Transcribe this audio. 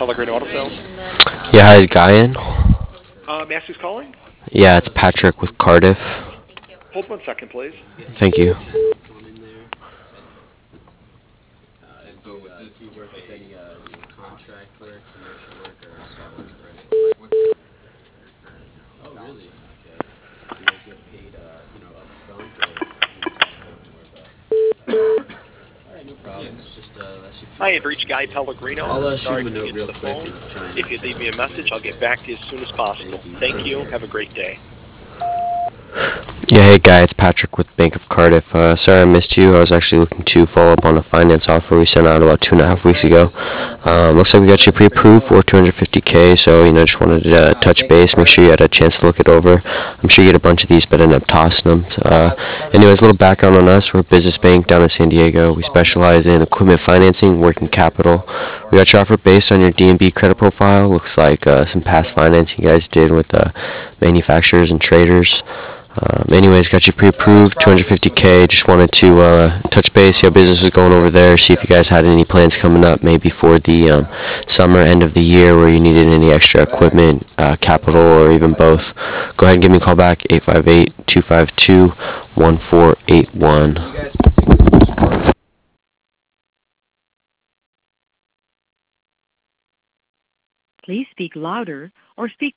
Pellegrino Auto Sales. Yeah, hi, is Guy in? May I ask who's calling? Yeah, it's Patrick with Cardiff. Hold 1 second, please. Thank you. Hi, you've reached Guy Pellegrino. Sorry couldn't get to the phone. If you'd leave me a message, I'll get back to you as soon as possible. Thank you. Have a great day. Yeah, hey Guy, it's Patrick with Bank of Cardiff. Sorry I missed you. I was actually looking to follow up on a finance offer we sent out about 2.5 weeks ago. Looks like we got you pre-approved for 250K, so just wanted to touch base, make sure you had a chance to look it over. I'm sure you get a bunch of these, but end up tossing them. Anyways, a little background on us. We're a business bank down in San Diego. We specialize in equipment financing, working capital. We got your offer based on your D&B credit profile. Looks like some past financing you guys did with manufacturers and traders. Anyways, got you pre-approved, 250K. Just wanted to touch base, see how business was going over there, see if you guys had any plans coming up, maybe for the summer, end of the year, where you needed any extra equipment, capital, or even both. Go ahead and give me a call back, 858-252-1481. Please speak louder or speak